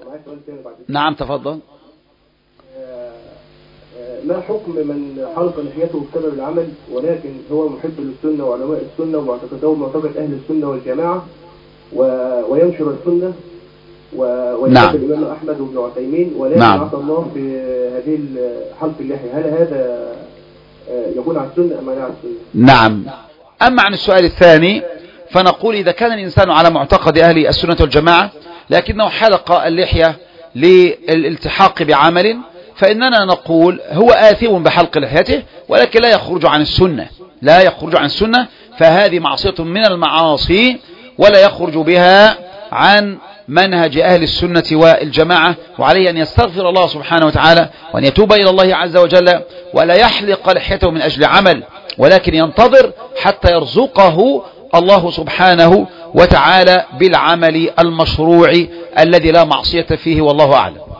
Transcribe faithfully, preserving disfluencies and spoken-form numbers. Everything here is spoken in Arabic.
نعم تفضل. ما حكم من حلق لحيته بسبب العمل ولكن هو محب للسنة وعلماء السنة ومعتقده معتقد أهل السنة والجماعة وينشر السنة ويحب نعم. الإمام أحمد وابن عثيمين ولكن نعم. عصى الله في هذه حلق اللحية، هل هذا يكون على السنة أم لا على السنة؟ نعم. أما عن السؤال الثاني فنقول إذا كان الإنسان على معتقد أهل السنة والجماعة لكنه حلق اللحية للالتحاق بعمل فإننا نقول هو آثم بحلق لحيته ولكن لا يخرج عن السنة، لا يخرج عن السنة، فهذه معصية من المعاصي ولا يخرج بها عن منهج أهل السنة والجماعة، وعليه أن يستغفر الله سبحانه وتعالى وأن يتوب إلى الله عز وجل ولا يحلق لحيته من أجل عمل، ولكن ينتظر حتى يرزقه الله سبحانه وتعالى بالعمل المشروع الذي لا معصية فيه، والله أعلم.